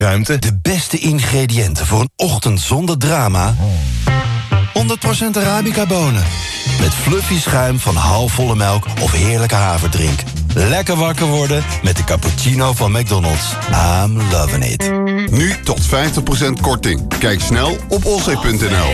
ruimte. De beste ingrediënten voor een ochtend zonder drama. 100% Arabica bonen. Met fluffy schuim van halfvolle melk of heerlijke haverdrink. Lekker wakker worden met de cappuccino van McDonald's. I'm loving it. Nu tot 50% korting. Kijk snel op olzee.nl.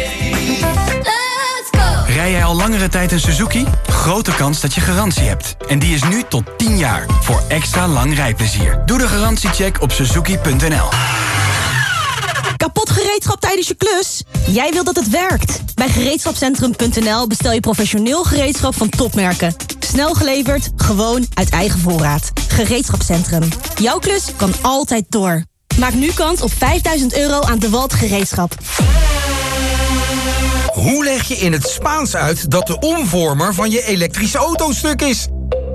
Rij jij al langere tijd een Suzuki? Grote kans dat je garantie hebt. En die is nu tot 10 jaar. Voor extra lang rijplezier. Doe de garantiecheck op suzuki.nl. Kapot gereedschap tijdens je klus? Jij wilt dat het werkt. Bij gereedschapcentrum.nl bestel je professioneel gereedschap van topmerken. Snel geleverd, gewoon uit eigen voorraad. Gereedschapcentrum. Jouw klus kan altijd door. Maak nu kans op €5.000 aan DeWalt gereedschap. Hoe leg je in het Spaans uit dat de omvormer van je elektrische auto stuk is?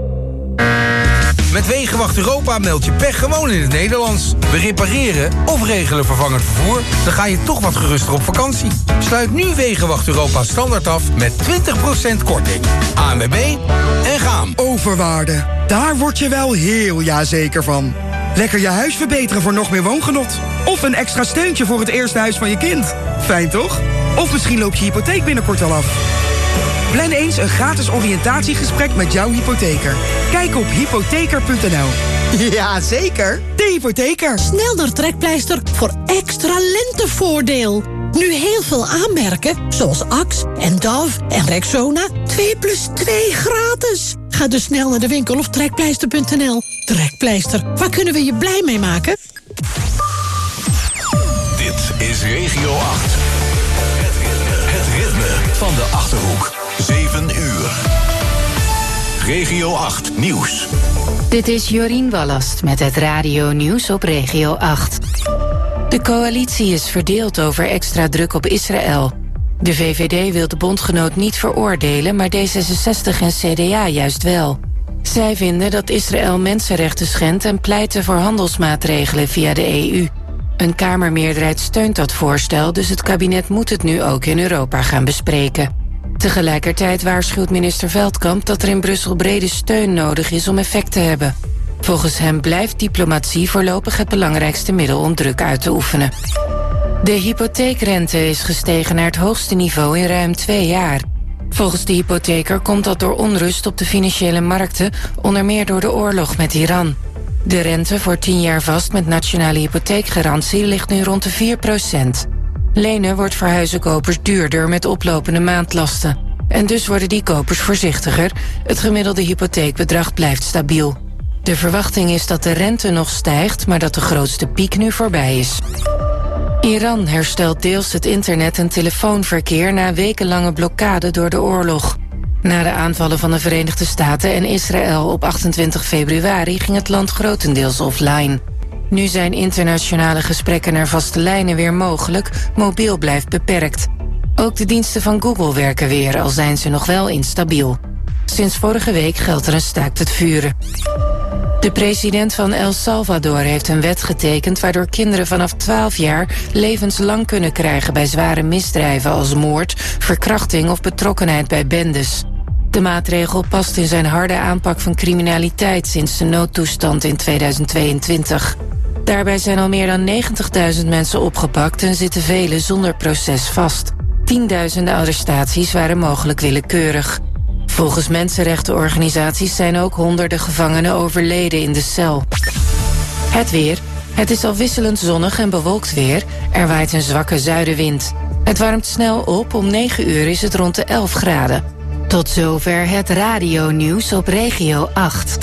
Met Wegenwacht Europa meld je pech gewoon in het Nederlands. We repareren of regelen vervangend vervoer. Dan ga je toch wat geruster op vakantie. Sluit nu Wegenwacht Europa standaard af met 20% korting. ANWB en gaan. Overwaarde. Daar word je wel heel jazeker van. Lekker je huis verbeteren voor nog meer woongenot. Of een extra steuntje voor het eerste huis van je kind. Fijn toch? Of misschien loopt je hypotheek binnenkort al af. Plan eens een gratis oriëntatiegesprek met jouw hypotheker. Kijk op hypotheker.nl. Ja, zeker. De hypotheker. Snel naar Trekpleister voor extra lentevoordeel. Nu heel veel aanmerken, zoals Axe en Dove en Rexona. 2+2 gratis. Ga dus snel naar de winkel of trekpleister.nl. Trekpleister, waar kunnen we je blij mee maken? Dit is Regio 8. Het ritme van de Achterhoek. 7 uur. Regio 8 Nieuws. Dit is Jorien Wallast met het radio-nieuws op Regio 8. De coalitie is verdeeld over extra druk op Israël. De VVD wil de bondgenoot niet veroordelen, maar D66 en CDA juist wel. Zij vinden dat Israël mensenrechten schendt en pleiten voor handelsmaatregelen via de EU. Een Kamermeerderheid steunt dat voorstel, dus het kabinet moet het nu ook in Europa gaan bespreken. Tegelijkertijd waarschuwt minister Veldkamp dat er in Brussel brede steun nodig is om effect te hebben. Volgens hem blijft diplomatie voorlopig het belangrijkste middel om druk uit te oefenen. De hypotheekrente is gestegen naar het hoogste niveau in ruim 2 jaar. Volgens de hypotheker komt dat door onrust op de financiële markten, onder meer door de oorlog met Iran. De rente voor 10 jaar vast met nationale hypotheekgarantie ligt nu rond de 4%. Lenen wordt voor huizenkopers duurder met oplopende maandlasten. En dus worden die kopers voorzichtiger. Het gemiddelde hypotheekbedrag blijft stabiel. De verwachting is dat de rente nog stijgt, maar dat de grootste piek nu voorbij is. Iran herstelt deels het internet- en telefoonverkeer na wekenlange blokkade door de oorlog. Na de aanvallen van de Verenigde Staten en Israël op 28 februari ging het land grotendeels offline. Nu zijn internationale gesprekken naar vaste lijnen weer mogelijk, mobiel blijft beperkt. Ook de diensten van Google werken weer, al zijn ze nog wel instabiel. Sinds vorige week geldt er een staakt het vuren. De president van El Salvador heeft een wet getekend waardoor kinderen vanaf 12 jaar levenslang kunnen krijgen bij zware misdrijven als moord, verkrachting of betrokkenheid bij bendes. De maatregel past in zijn harde aanpak van criminaliteit sinds de noodtoestand in 2022. Daarbij zijn al meer dan 90.000 mensen opgepakt en zitten velen zonder proces vast. Tienduizenden arrestaties waren mogelijk willekeurig. Volgens mensenrechtenorganisaties zijn ook honderden gevangenen overleden in de cel. Het weer. Het is al wisselend zonnig en bewolkt weer. Er waait een zwakke zuidenwind. Het warmt snel op. Om 9 uur is het rond de 11 graden. Tot zover het radio-nieuws op Regio 8.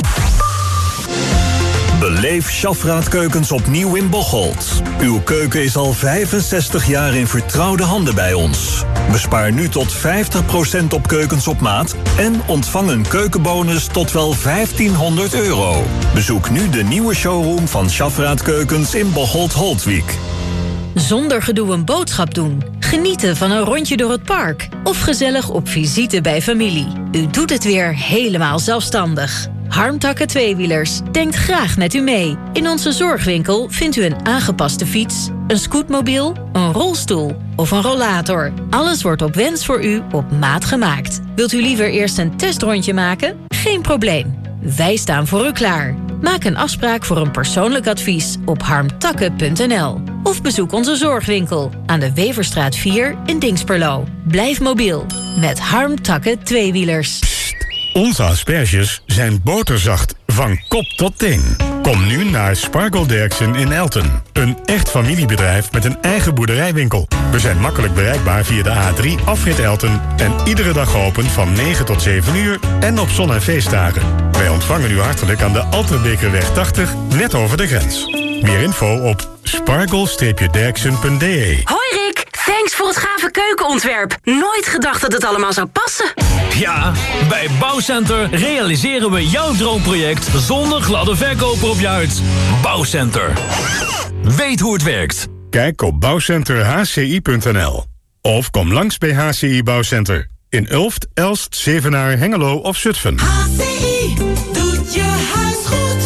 Beleef Schafraad Keukens opnieuw in Bocholt. Uw keuken is al 65 jaar in vertrouwde handen bij ons. Bespaar nu tot 50% op keukens op maat en ontvang een keukenbonus tot wel €1.500. Bezoek nu de nieuwe showroom van Schafraad Keukens in Bocholt-Holtwijk. Zonder gedoe een boodschap doen, genieten van een rondje door het park of gezellig op visite bij familie. U doet het weer helemaal zelfstandig. Harmtakken Tweewielers denkt graag met u mee. In onze zorgwinkel vindt u een aangepaste fiets, een scootmobiel, een rolstoel of een rollator. Alles wordt op wens voor u op maat gemaakt. Wilt u liever eerst een testrondje maken? Geen probleem. Wij staan voor u klaar. Maak een afspraak voor een persoonlijk advies op harmtakke.nl. Of bezoek onze zorgwinkel aan de Weverstraat 4 in Dinxperlo. Blijf mobiel met Harm Takke tweewielers. Onze asperges zijn boterzacht van kop tot teen. Kom nu naar Sparkle Derksen in Elten. Een echt familiebedrijf met een eigen boerderijwinkel. We zijn makkelijk bereikbaar via de A3 afrit Elten en iedere dag open van 9 tot 7 uur en op zon- en feestdagen. Wij ontvangen u hartelijk aan de Altenbekerweg 80, net over de grens. Meer info op sparkle-derksen.de. Hoi Rick, thanks voor het gave keukenontwerp. Nooit gedacht dat het allemaal zou passen. Ja, bij Bouwcenter realiseren we jouw droomproject zonder gladde verkoper op je huid. Bouwcenter. Weet hoe het werkt. Kijk op bouwcenterhci.nl of kom langs bij HCI Bouwcenter in Ulft, Elst, Zevenaar, Hengelo of Zutphen. HCI doet je huis goed.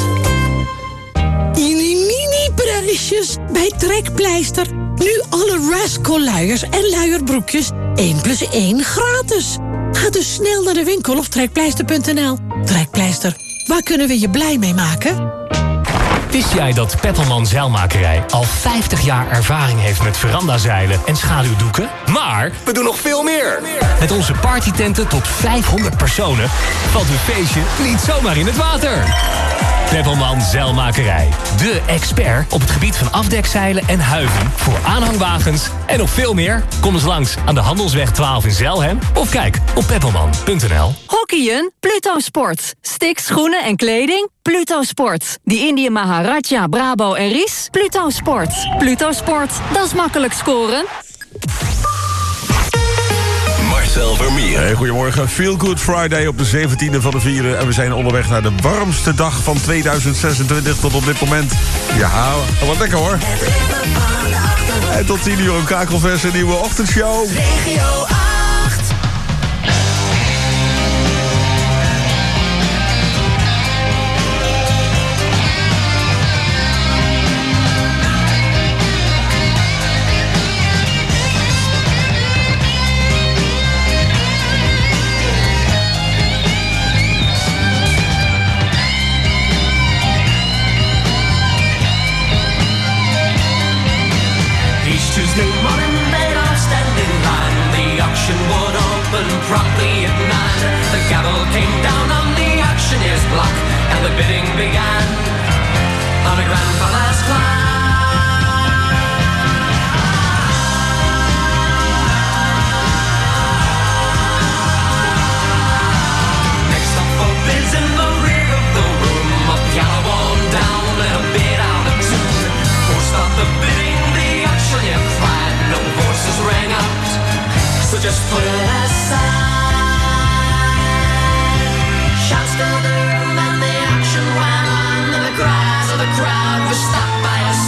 Mini-brilletjes bij Trekpleister. Nu alle Rascal-luiers en luierbroekjes 1+1 gratis. Ga dus snel naar de winkel of trekpleister.nl. Trekpleister, waar kunnen we je blij mee maken? Wist jij dat Peppelman Zeilmakerij al 50 jaar ervaring heeft met verandazeilen en schaduwdoeken? Maar we doen nog veel meer. Met onze partytenten tot 500 personen valt uw feestje niet zomaar in het water. Peppelman Zeilmakerij. De expert op het gebied van afdekzeilen en huiven voor aanhangwagens en nog veel meer. Kom eens langs aan de Handelsweg 12 in Zelhem of kijk op peppelman.nl. Hockeyen? Pluto Sport. Sticks, schoenen en kleding? Pluto Sport. Die Indië Maharaja, Brabo en Ries? Pluto Sport. Pluto Sport, dat is makkelijk scoren. Marcel Vermeer. Hey, goedemorgen. Feel Good Friday op de 17e van de 4e. En we zijn onderweg naar de warmste dag van 2026 tot op dit moment. Ja, wat lekker hoor. En tot 10 uur een kakelverse nieuwe ochtendshow. Regio 8. Tuesday morning, they'd all stand in line. The auction would open promptly at 9. The gavel came down on the auctioneer's block, and the bidding began on a grandfather's clock. Next up for bids in the rear of the room, a piano worn down and a bid out of tune. For start the bidding, you cried, no voices rang out, so just put it aside. Shouts filled the room and the action went on, and the cries of the crowd were stopped by a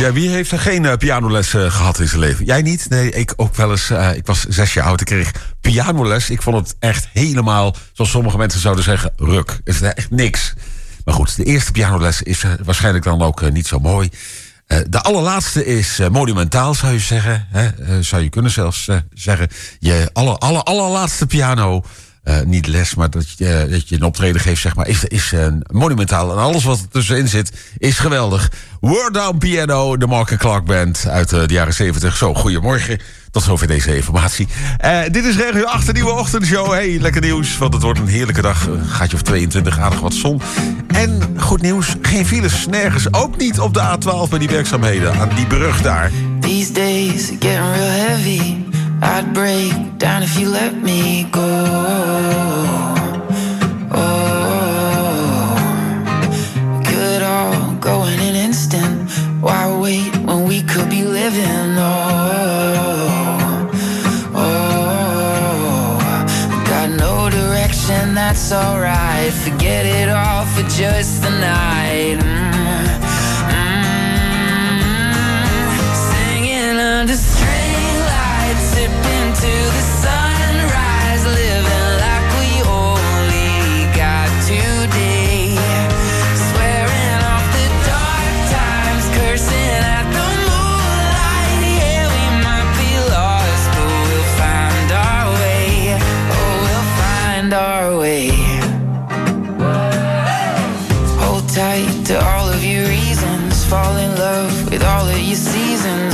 Ja, wie heeft er geen pianoles gehad in zijn leven? Jij niet? Nee, ik ook wel eens. Ik was 6 jaar oud, ik kreeg pianoles. Ik vond het echt helemaal, zoals sommige mensen zouden zeggen, ruk. Het is echt niks. Maar goed, de eerste pianoles is waarschijnlijk dan ook niet zo mooi. De allerlaatste is monumentaal, zou je zeggen. Zou je kunnen zelfs zeggen. Je allerlaatste piano... niet les, maar dat je een optreden geeft, zeg maar, is monumentaal. En alles wat er tussenin zit, is geweldig. Word Down Piano, de Mark & Clark Band uit de jaren 70. Zo, goedemorgen. Tot zover deze informatie. Dit is Regio 8, de nieuwe ochtendshow. Hey, lekker nieuws, want het wordt een heerlijke dag. Gaatje of 22, aardig wat zon. En goed nieuws, geen files, nergens. Ook niet op de A12 bij die werkzaamheden, aan die brug daar. These days are getting real heavy. I'd break down if you let me go. Oh, could all go in an instant. Why wait when we could be living? Got no direction, that's alright. Forget it all for just the night. Singing under string lights, sipping to the sunrise, living like we only got today. Swearing off the dark times, cursing at the moonlight. Yeah, we might be lost, but we'll find our way. Oh, we'll find our way. Hold tight to all of your reasons, fall in love with all of your seasons.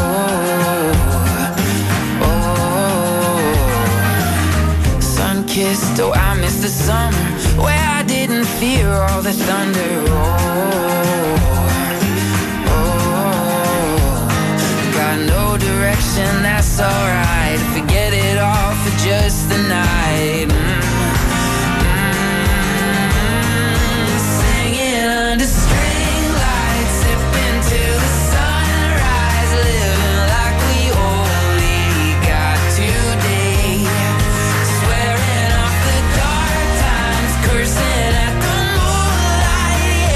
Kissed, oh, I miss the summer where I didn't fear all the thunder. Got no direction, that's alright. Forget it all for just the night. Singing under string lights, sipping to the sunrise, living like we only got today. Cursing at the moonlight,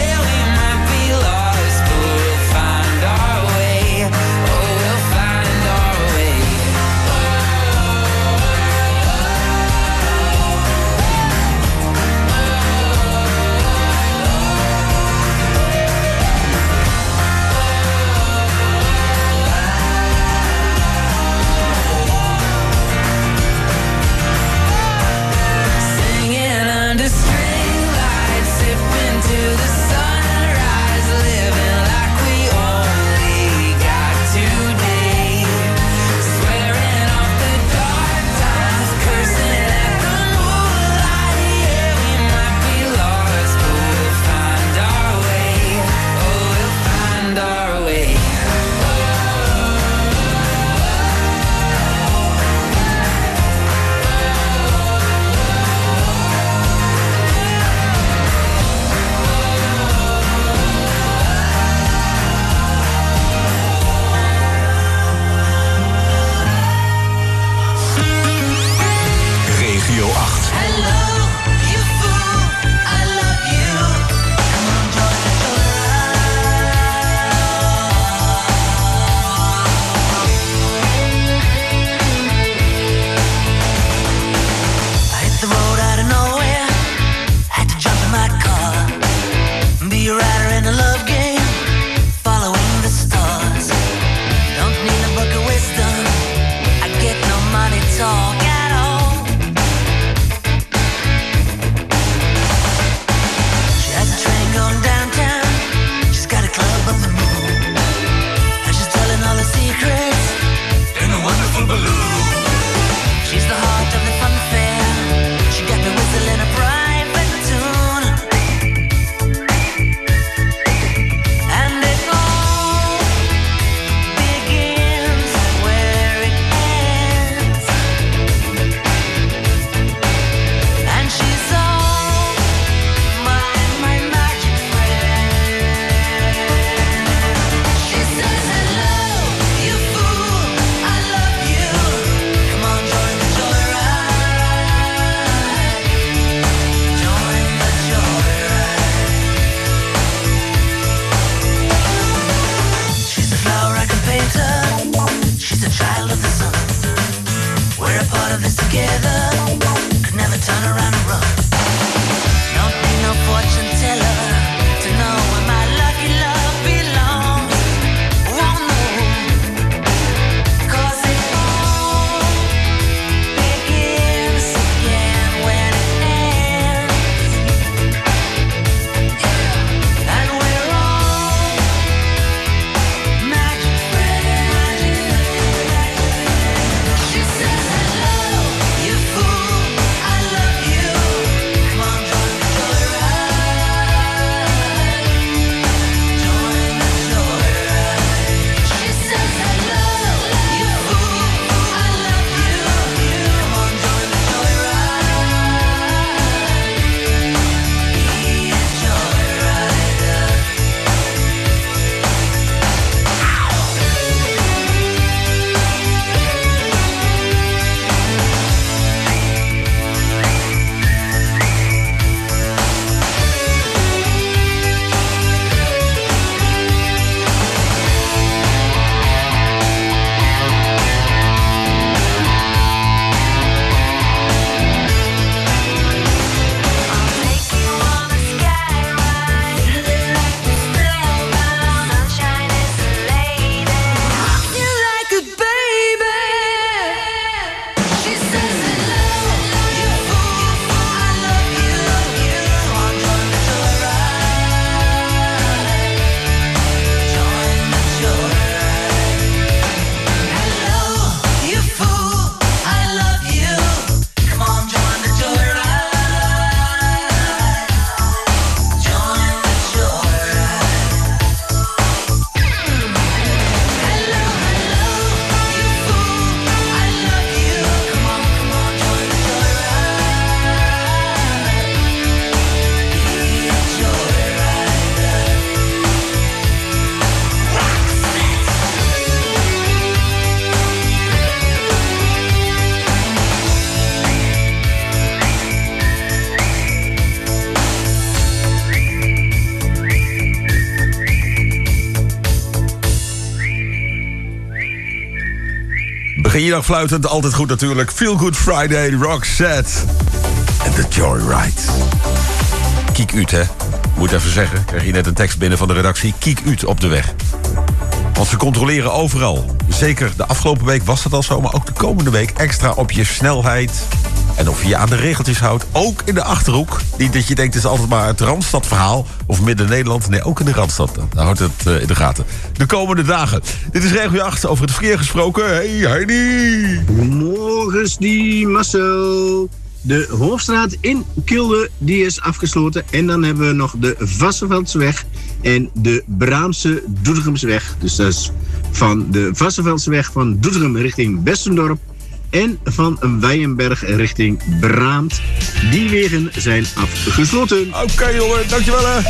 Begin je dag fluitend, altijd goed natuurlijk. Feel Good Friday, Roxette. En The Joyride. Kiek uit, hè. Moet even zeggen, krijg je net een tekst binnen van de redactie. Kiek uit op de weg. Want ze controleren overal. Zeker de afgelopen week was dat al zo, maar ook de komende week extra op je snelheid. En of je je aan de regeltjes houdt, ook in de Achterhoek. Niet dat je denkt, het is altijd maar het Randstad-verhaal. Of Midden-Nederland. Nee, ook in de Randstad. Daar houdt het in de gaten. De komende dagen. Dit is regio 8, over het verkeer gesproken. Hey, Heini! Morgens die Marcel. De Hoofdstraat in Kilde, die is afgesloten. En dan hebben we nog de Vassenveldseweg en de Braamse Doetinchemsweg. Dus dat is van de Vassenveldseweg van Doetinchem richting Westendorp. En van Weijenberg richting Braamt. Die wegen zijn afgesloten. Oké, jongen, dankjewel hè.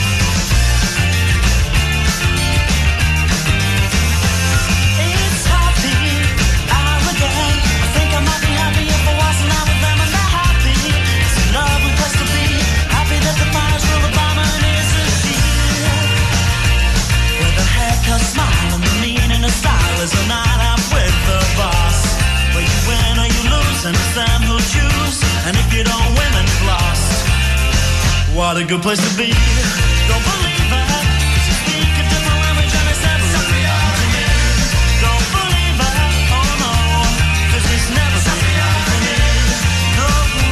What a good place to be. Don't believe that. You speak a different language and it's never really happened to me. Don't believe that. Oh no. 'Cause it's never really happened to me. No.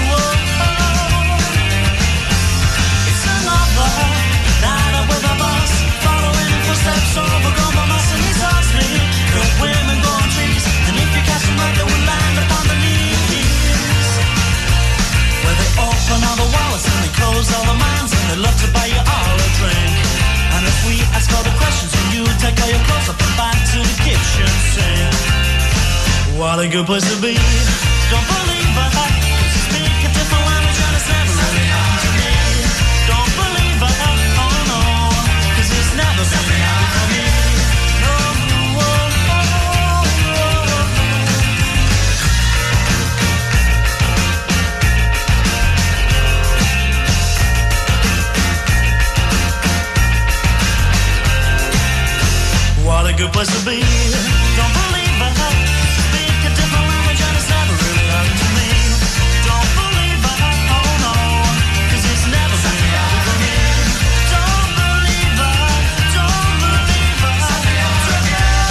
It's another night up with a bus. Following in footsteps overgrown by moss and he's asked me. The women go on trees. And if you catch them right, they will land upon the knees. Where they open all the wallets and they close all the minds and they love to buy you all a drink. And if we ask all the questions and you take all your clothes up and back to the kitchen sink. What a good place to be. Don't believe that. 'Cause you speak a different language and it's never really happened to me. Don't believe that. Oh no. 'Cause it's never really happened to me. No. What a good place to be. Don't believe that. Speak a different language and it's never really happened to me. Don't believe that. Oh no. 'Cause it's never really happened to me. Don't believe that. Don't believe that. Don't believe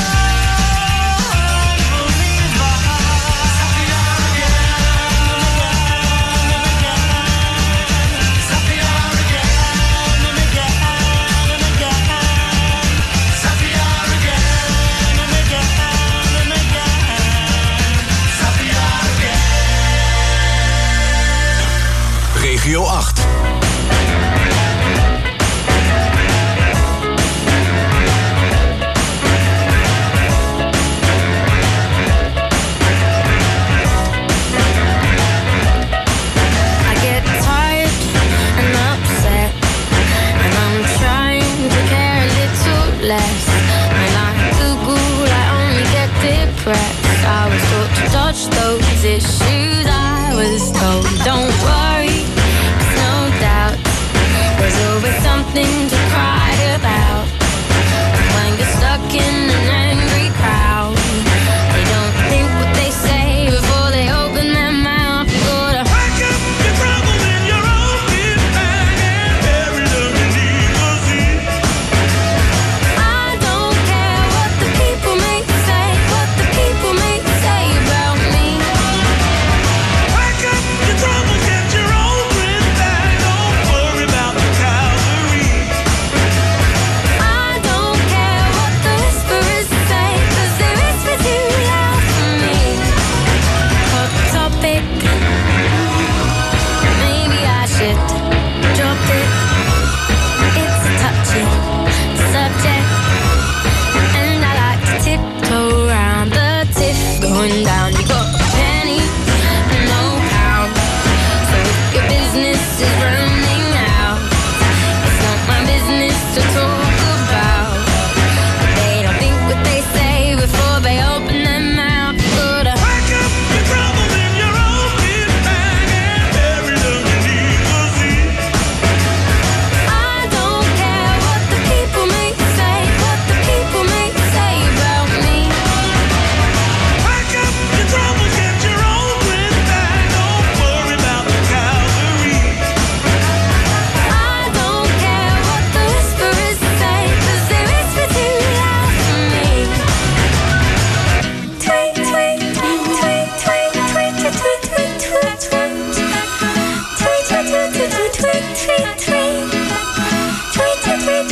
Regio 8. Less. When I Google, I only get depressed. I was taught to dodge those issues. I was told, don't worry, there's no doubt. There's always something to cry about. When you're stuck in an angry crowd, they don't think what they say before they open their mouth. You gotta wake up your trouble in your own big bag and bury them in secrecy. I don't care what the people may say, what the people may say about me. Wake up your trouble, get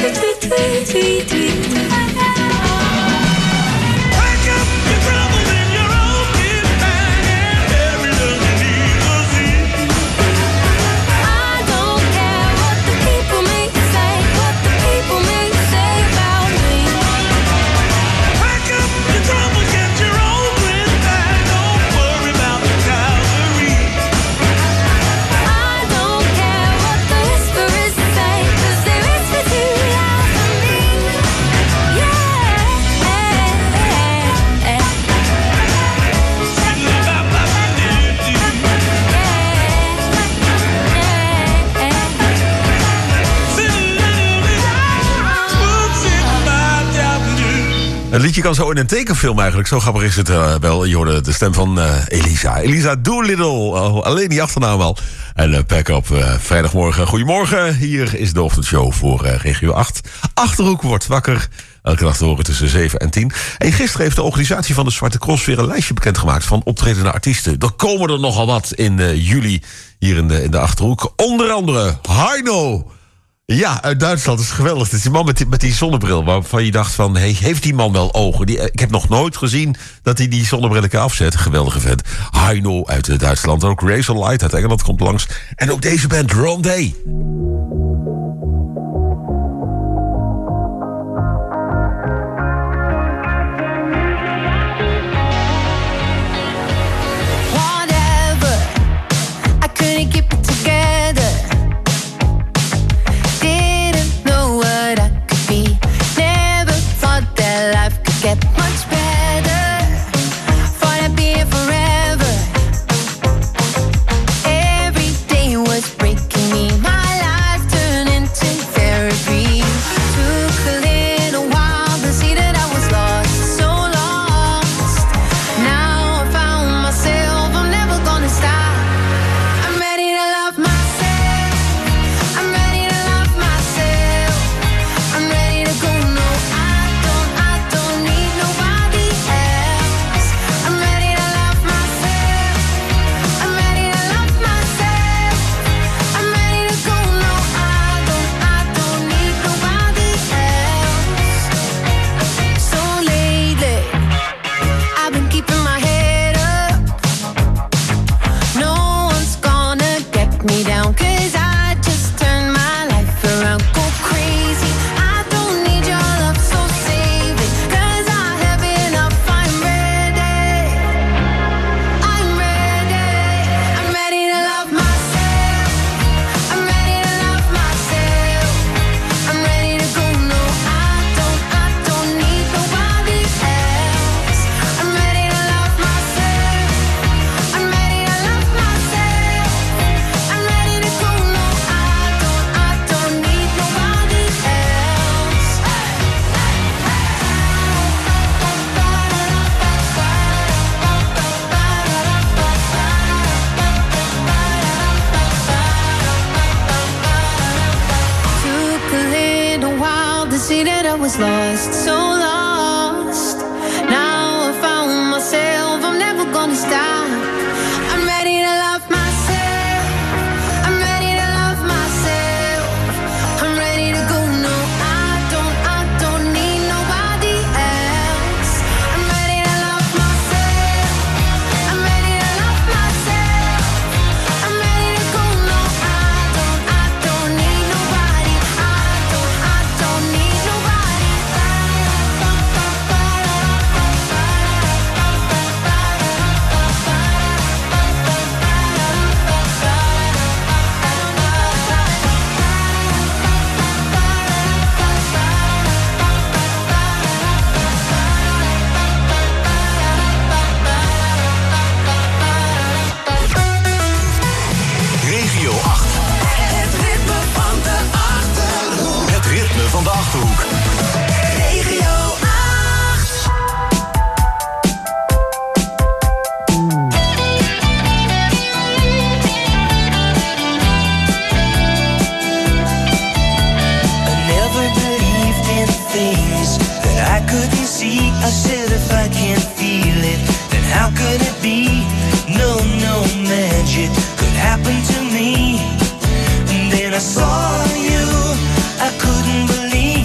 Het liedje kan zo in een tekenfilm eigenlijk. Zo grappig is het wel. Je hoorde de stem van Elisa. Elisa Doolittle. Alleen die achternaam al. En pack op vrijdagmorgen. Goedemorgen. Hier is de ochtendshow voor regio 8. Achterhoek wordt wakker. Elke dag te horen tussen 7 en 10. En gisteren heeft de organisatie van de Zwarte Cross weer een lijstje bekendgemaakt van optredende artiesten. Er komen er nogal wat in juli hier in de Achterhoek. Onder andere Heino. Ja, uit Duitsland. Dat is geweldig. Dat is die man met die zonnebril waarvan je dacht van, hey, heeft die man wel ogen? Ik heb nog nooit gezien dat hij die zonnebril kan afzet. Geweldige vent. Heino uit Duitsland. Ook Razorlight uit Engeland komt langs. En ook deze band, Rondé. was lost, so lost. Now I found myself, I'm never gonna stop. I'm ready to love myself. I'm ready to love myself. I'm ready to go. No, I don't need nobody else. I'm ready to love myself. I'm ready to love myself. I'm ready to go. No, I don't need nobody. I don't need nobody. Regio 8. Het ritme van de Achterhoek. Het ritme van de Achterhoek. Regio 8. I never believed in things that I couldn't see. I said if I can't feel it, then how could it be? No magic could happen to me. And then I saw you, I couldn't believe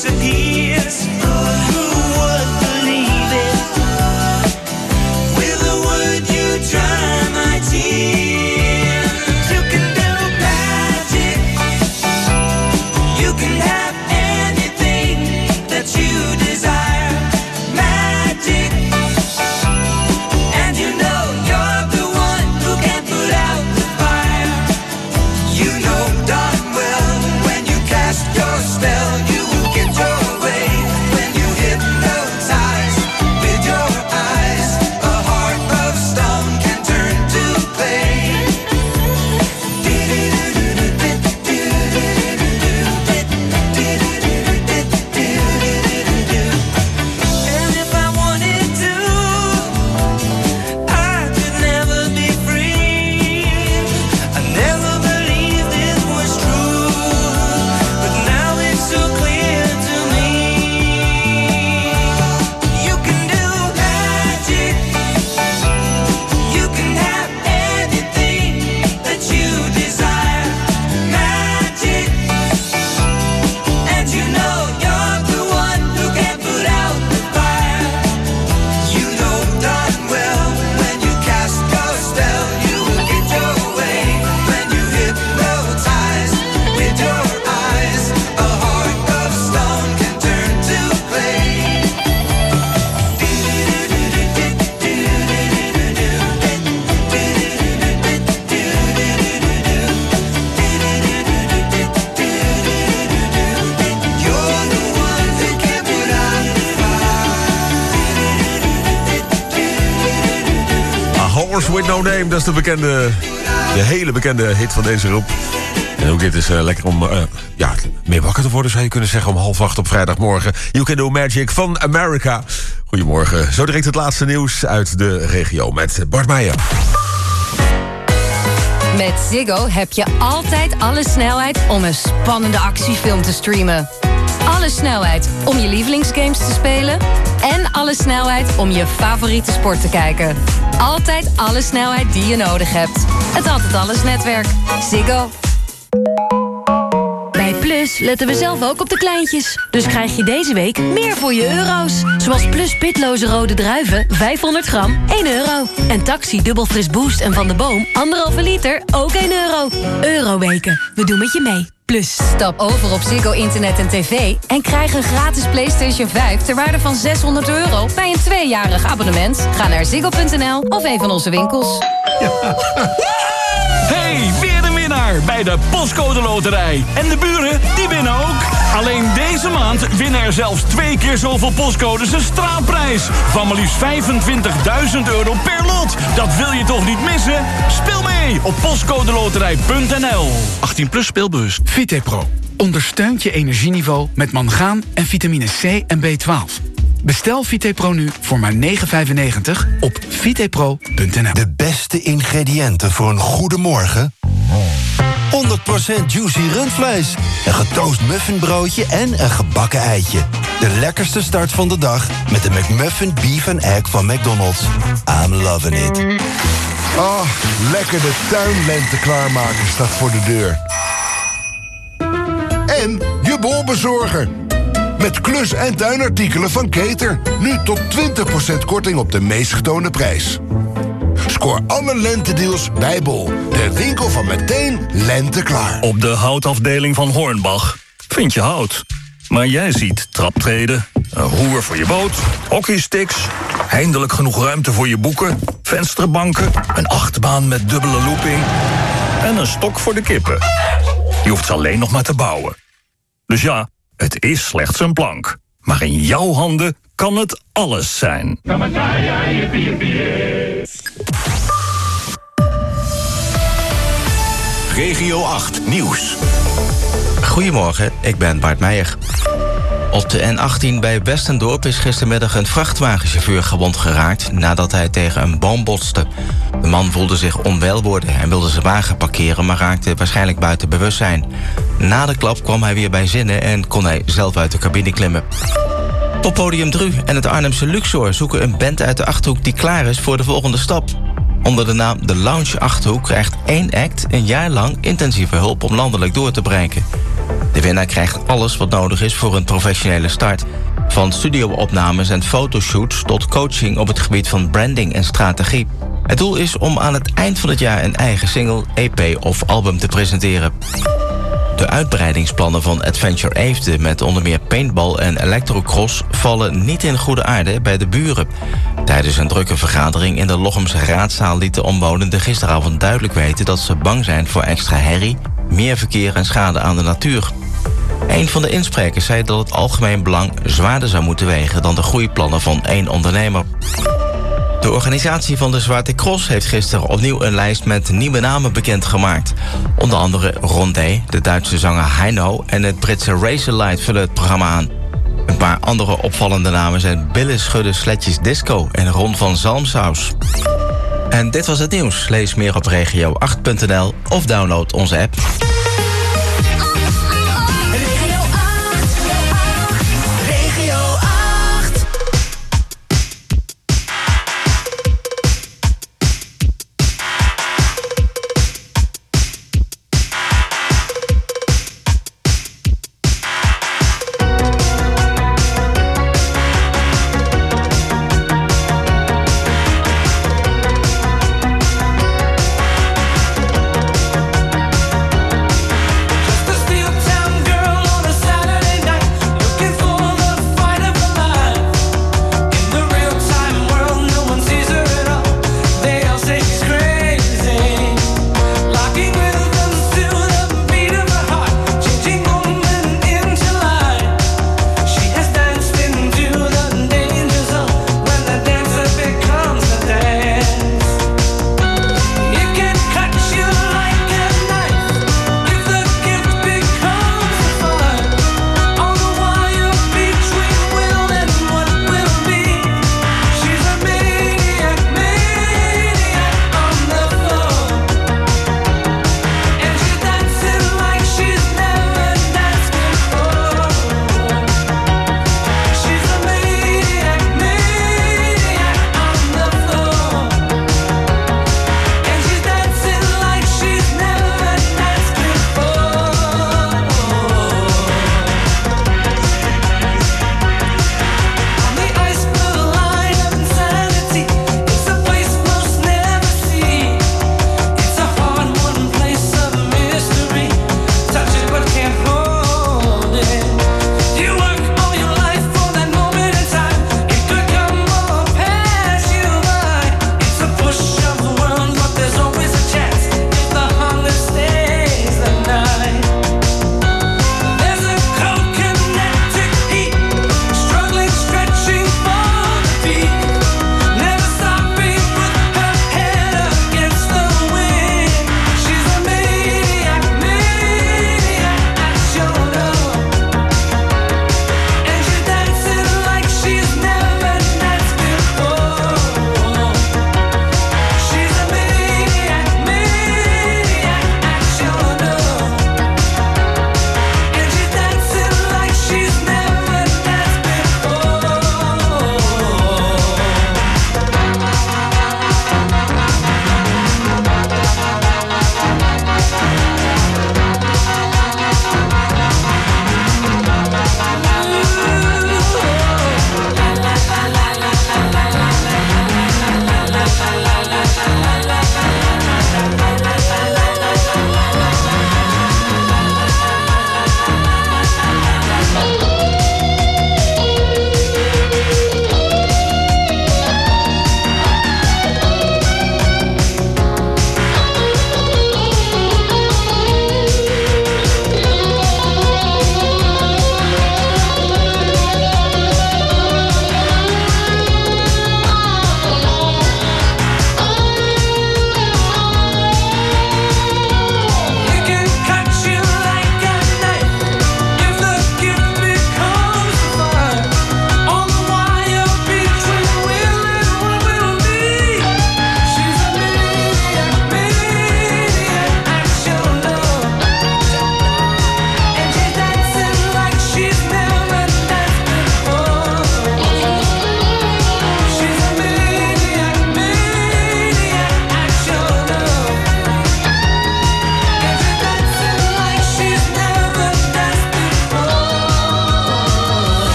disappears. Who would believe it? With a word you dry my tears. You can do magic. You can have anything that you desire. Magic. And you know you're the one who can put out the fire. You know darn well when you cast your spell, you will get your way. When you hypnotize with your eyes, a heart of stone can turn to clay. And if I wanted to, I could never be free. I never believed it was true, but now it's so clear to me. You can do magic. You can have anything that you desire. Magic. And you know you're the one who can put out the fire. You know darn well when you cast your spell, you will get your way. When you hypnotize with your eyes, a heart of stone can turn to clay. You're the one who can put out the A Horse With No Name, dat is de hele bekende hit van deze groep. En ook dit is lekker om meer wakker te worden, zou je kunnen zeggen, om 7:30 op vrijdagmorgen. You Can Do Magic van America. Goedemorgen. Zo direct het laatste nieuws uit de regio met Bart Meijer. Met Ziggo heb je altijd alle snelheid om een spannende actiefilm te streamen. Alle snelheid om je lievelingsgames te spelen. En alle snelheid om je favoriete sport te kijken. Altijd alle snelheid die je nodig hebt. Het Altijd Alles netwerk. Ziggo. Bij Plus letten we zelf ook op de kleintjes. Dus krijg je deze week meer voor je euro's. Zoals Plus pitloze rode druiven, 500 gram, 1 euro. En Taxi dubbel fris boost en Van de Boom, 1,5 liter, ook 1 euro. Euroweken, we doen met je mee. Plus. Stap over op Ziggo Internet en TV en krijg een gratis PlayStation 5 ter waarde van €600 bij een 2-jarig abonnement. Ga naar ziggo.nl of een van onze winkels. Hey, weer een winnaar bij de Postcode Loterij. En de buren, die winnen ook. Alleen deze maand winnen er zelfs 2 keer zoveel postcodes een straatprijs. Van maar liefst €25.000 per lot. Dat wil je toch niet missen? Speel mee op postcodeloterij.nl. 18 plus speelbewust. Vitepro ondersteunt je energieniveau met mangaan en vitamine C en B12. Bestel Vitepro nu voor maar €9,95 op vitepro.nl. De beste ingrediënten voor een goede morgen? 100% juicy rundvlees, een getoast muffinbroodje en een gebakken eitje. De lekkerste start van de dag met de McMuffin Beef and Egg van McDonald's. I'm loving it. Oh, lekker de tuinlente klaarmaken staat voor de deur. En je bolbezorger. Met klus- en tuinartikelen van Keter. Nu tot 20% korting op de meest getoonde prijs. Scoor alle lentedeals bij Bol. De winkel van meteen lente klaar. Op de houtafdeling van Hornbach vind je hout. Maar jij ziet traptreden, een roer voor je boot, hockeysticks, eindelijk genoeg ruimte voor je boeken, vensterbanken, een achtbaan met dubbele looping en een stok voor de kippen. Je hoeft ze alleen nog maar te bouwen. Dus ja, het is slechts een plank. Maar in jouw handen kan het alles zijn. Regio 8 Nieuws. Goedemorgen, ik ben Bart Meijer. Op de N18 bij Westendorp is gistermiddag een vrachtwagenchauffeur gewond geraakt nadat hij tegen een boom botste. De man voelde zich onwel worden en wilde zijn wagen parkeren, maar raakte waarschijnlijk buiten bewustzijn. Na de klap kwam hij weer bij zinnen en kon hij zelf uit de cabine klimmen. Op podium 3 en het Arnhemse Luxor zoeken een band uit de Achterhoek die klaar is voor de volgende stap. Onder de naam De Lounge Achterhoek krijgt 1 act een jaar lang intensieve hulp om landelijk door te breken. De winnaar krijgt alles wat nodig is voor een professionele start. Van studio-opnames en fotoshoots tot coaching op het gebied van branding en strategie. Het doel is om aan het eind van het jaar een eigen single, EP of album te presenteren. De uitbreidingsplannen van Adventure Eefde met onder meer paintball en electrocross vallen niet in goede aarde bij de buren. Tijdens een drukke vergadering in de Lochemse raadzaal lieten omwonenden gisteravond duidelijk weten dat ze bang zijn voor extra herrie, meer verkeer en schade aan de natuur. Een van de insprekers zei dat het algemeen belang zwaarder zou moeten wegen dan de groeiplannen van één ondernemer. De organisatie van de Zwarte Cross heeft gisteren opnieuw een lijst met nieuwe namen bekendgemaakt. Onder andere Rondé, de Duitse zanger Heino en het Britse Razorlight vullen het programma aan. Een paar andere opvallende namen zijn Billen Schudden Sletjes Disco en Ron van Zalmsaus. En dit was het nieuws. Lees meer op regio8.nl of download onze app.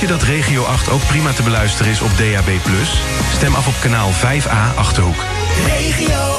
je dat Regio 8 ook prima te beluisteren is op DAB+? Stem af op kanaal 5A Achterhoek. Regio 8.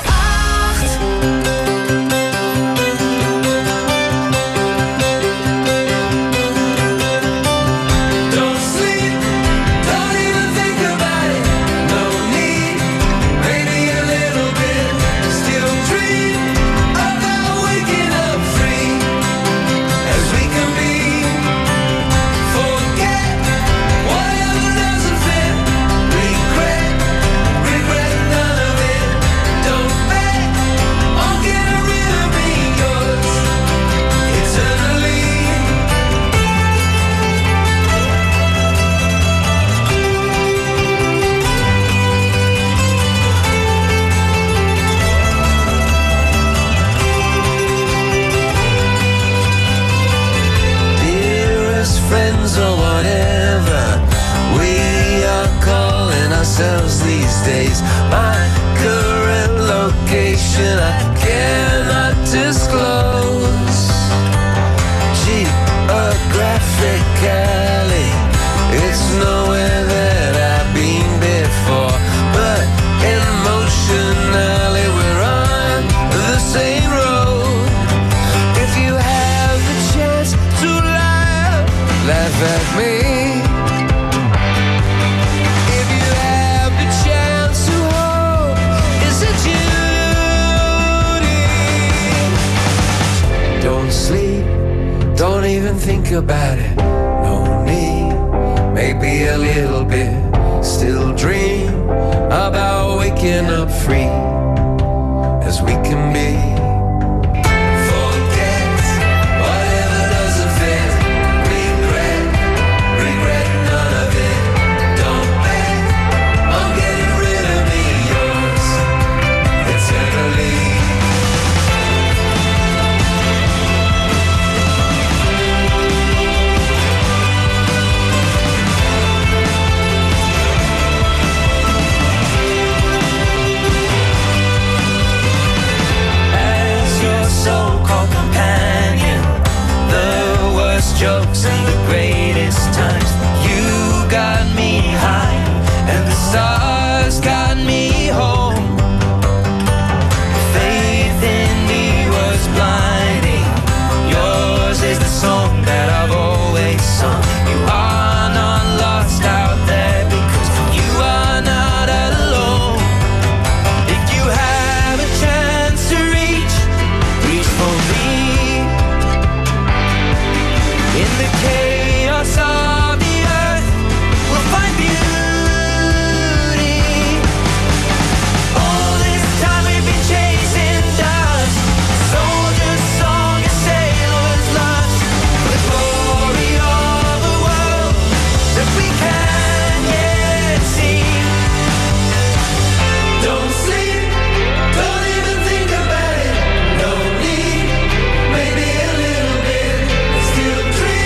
Or whatever we are calling ourselves these days. My current location I cannot disclose. Geographically, it's nowhere that I've been before, but emotionally we're on the same road. If you have the chance to laugh at me. If you have the chance to hope, is it duty? Don't sleep, don't even think about it. No need, maybe a little bit. Still dream about waking up free as we can be. Jokes and the greatest times. You got me high and the stars got me home. Faith in me was blinding. Yours is the song that I've always sung. You are not lost out there because you are not alone. If you have a chance to reach for me. In the chaos of the earth, we'll find beauty. All this time we've been chasing dust, soldier's song, a sailor's lust, the glory of a world that we can't yet see. Don't sleep, don't even think about it. No need, maybe a little bit. Still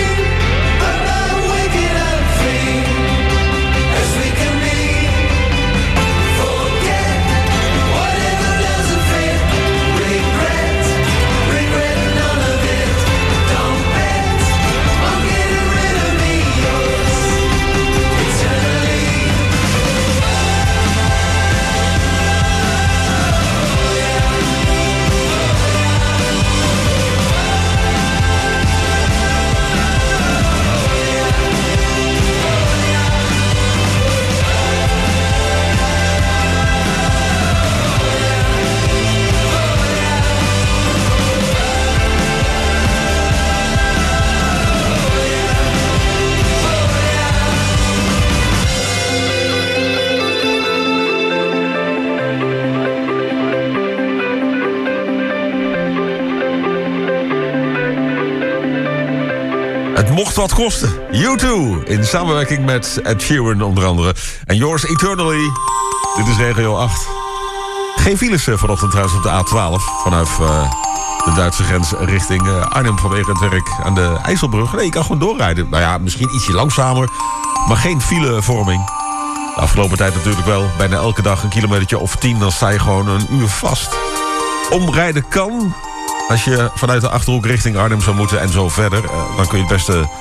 Het mocht wat kosten. U2 in samenwerking met Ed Sheeran onder andere. En Yours Eternally. Dit is regio 8. Geen files vanochtend trouwens op de A12. Vanaf de Duitse grens richting Arnhem vanwege het werk aan de IJsselbrug. Nee, je kan gewoon doorrijden. Nou ja, misschien ietsje langzamer. Maar geen filevorming. De afgelopen tijd natuurlijk wel. Bijna elke dag een kilometertje of 10. Dan sta je gewoon een uur vast. Omrijden kan. Als je vanuit de Achterhoek richting Arnhem zou moeten en zo verder, dan kun je het beste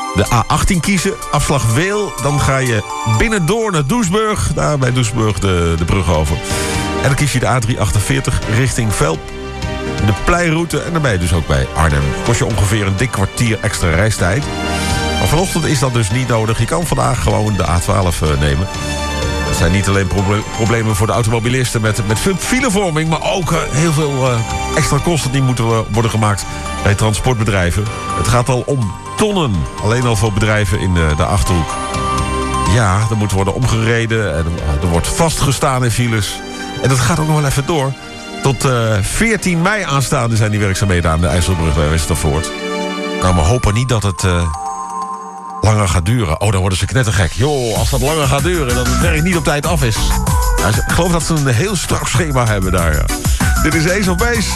de A18 kiezen, afslag Weel. Dan ga je binnendoor naar Doesburg. Daar bij Doesburg de brug over. En dan kies je de A348 richting Velp. De pleiroute en dan ben je dus ook bij Arnhem. Kost je ongeveer een dik kwartier extra reistijd. Maar vanochtend is dat dus niet nodig. Je kan vandaag gewoon de A12 nemen. Er zijn niet alleen problemen voor de automobilisten met filevorming, maar ook heel veel extra kosten die moeten worden gemaakt bij transportbedrijven. Het gaat al om tonnen, alleen al voor bedrijven in de Achterhoek. Ja, er moet worden omgereden en er wordt vastgestaan in files. En dat gaat ook nog wel even door. Tot 14 mei aanstaande zijn die werkzaamheden aan de IJsselbrug bij Westervoort. Nou, maar hopen niet dat het langer gaat duren. Oh, dan worden ze knettergek. Joh, als dat langer gaat duren, dat het werk niet op tijd af is. Nou, ik geloof dat ze een heel strak schema hebben daar. Ja. Dit is Ace of Base.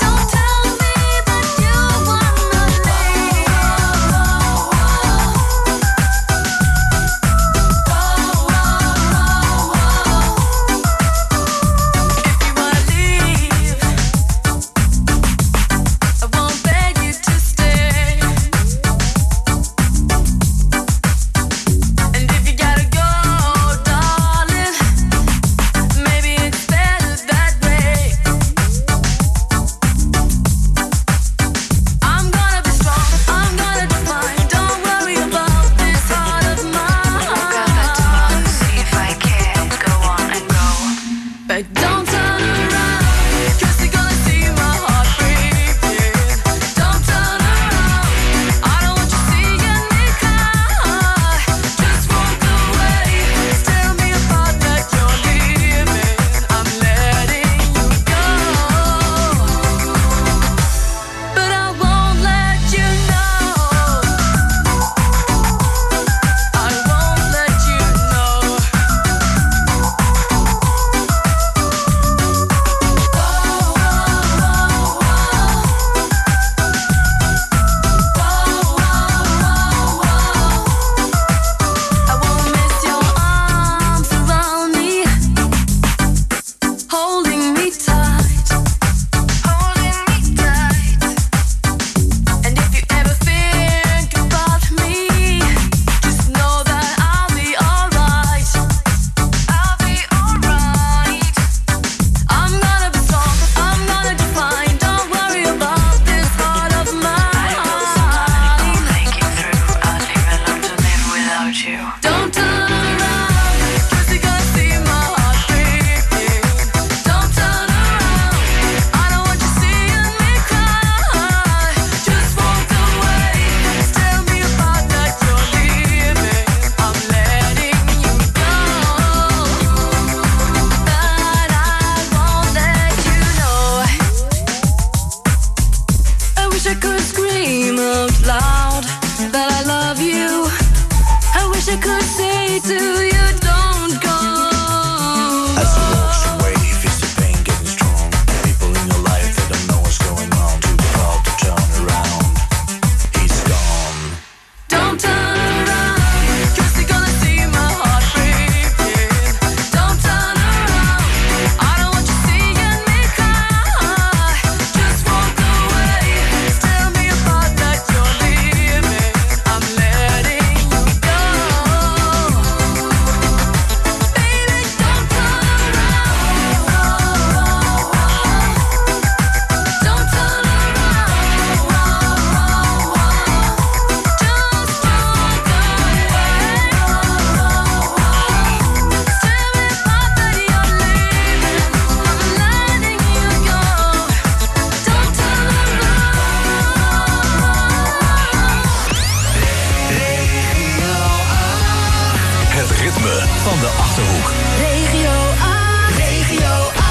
van de Achterhoek. Regio 8. Regio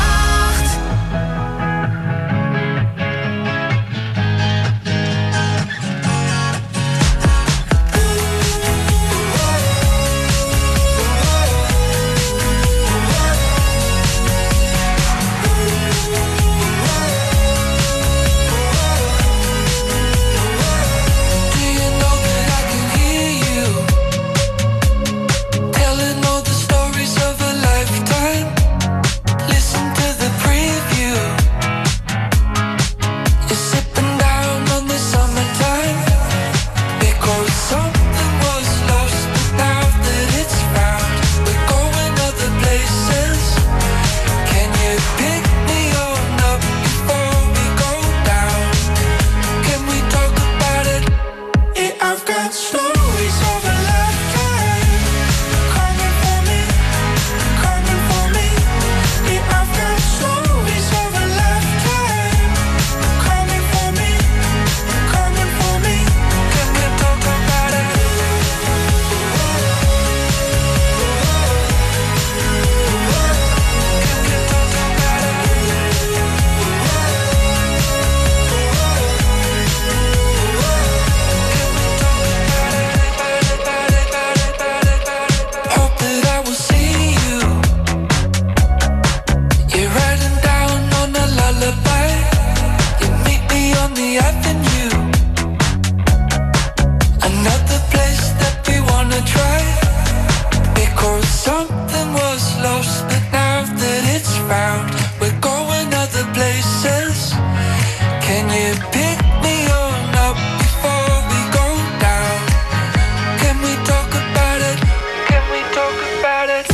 8. Telling all the stories of a lifetime. got stories of a lifetime coming for me, coming for me. Yeah, I've got stories of a lifetime coming for me, coming for me. Can we talk about it? Hope that I will see you. You're riding down on a lullaby. You meet me on the avenue. Another place that we wanna try. Because something was lost, but now that it's found, we're going other places. Can you pick me on up before we go down? Can we talk about it? Can we talk about it?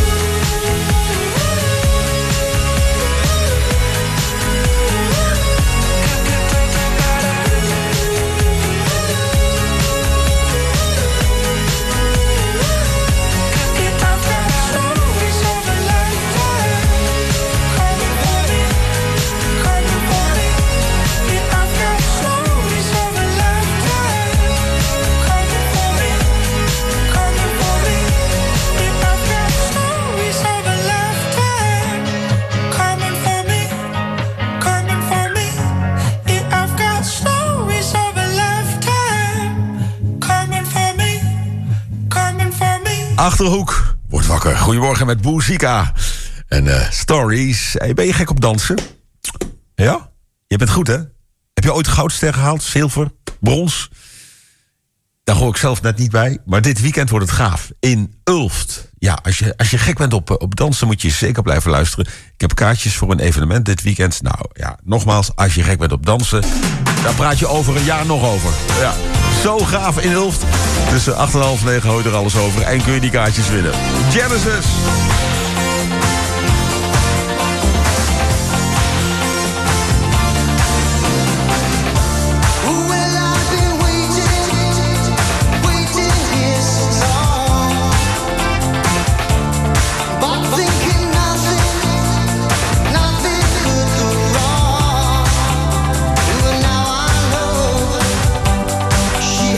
Achterhoek wordt wakker. Goedemorgen met Boezika. En stories. Hey, ben je gek op dansen? Ja? Je bent goed, hè? Heb je ooit goudster gehaald? Zilver? Brons? Daar hoor ik zelf net niet bij. Maar dit weekend wordt het gaaf. In Ulft. Ja, als je gek bent op dansen moet je zeker blijven luisteren. Ik heb kaartjes voor een evenement dit weekend. Nou ja, nogmaals, als je gek bent op dansen, daar praat je over een jaar nog over. Ja, zo gaaf in Ulft. Tussen 8 en half 9 hoor je er alles over. En kun je die kaartjes winnen. Genesis.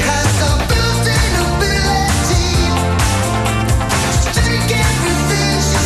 Take everything she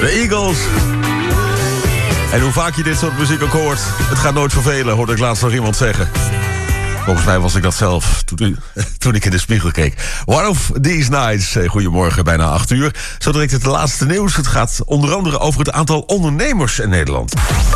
De Eagles. En hoe vaak je dit soort muziek ook hoort, het gaat nooit vervelen, hoorde ik laatst nog iemand zeggen. Volgens mij was ik dat zelf toen ik in de spiegel keek. One of these nights. Goedemorgen, bijna 8 uur. Zo direct het laatste nieuws. Het gaat onder andere over het aantal ondernemers in Nederland.